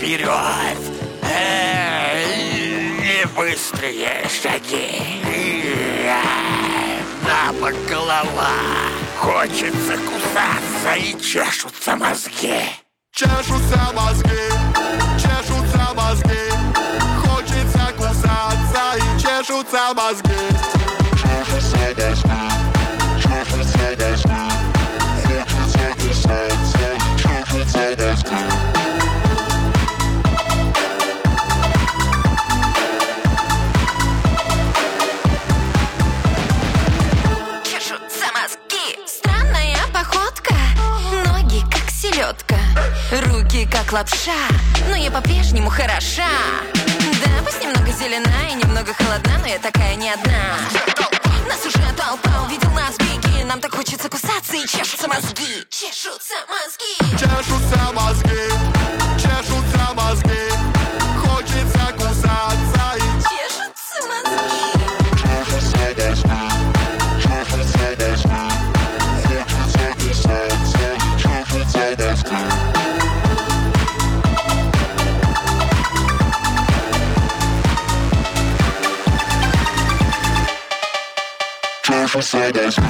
вперед. Не быстрые шаги. На бок голова. Хочется кусаться и чешутся мозги. Чешутся мозги, чешутся мозги. Хочется кусаться и чешутся мозги. Чешутся мозги, чешутся мозги. Хочется кусаться и чешутся мозги. Руки как лапша, но я по-прежнему хороша. Да, пусть немного зелена и немного холодна, но я такая не одна. Нас уже толпа, увидел нас, беги. Нам так хочется кусаться и чешутся мозги. Чешутся мозги. Чешутся мозги, чешутся мозги. Хочется кусаться и чешутся мозги. Чешутся мозги, чешутся мозги. Хочется кусаться и чешутся мозги. Чешутся мозги.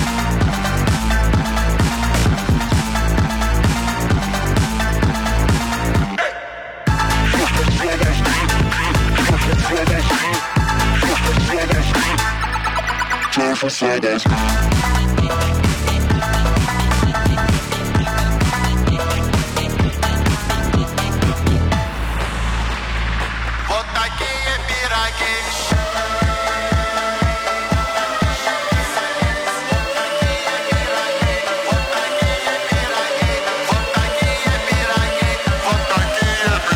Вот такие пироги.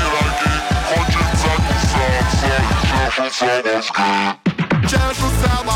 Чешутся мозги.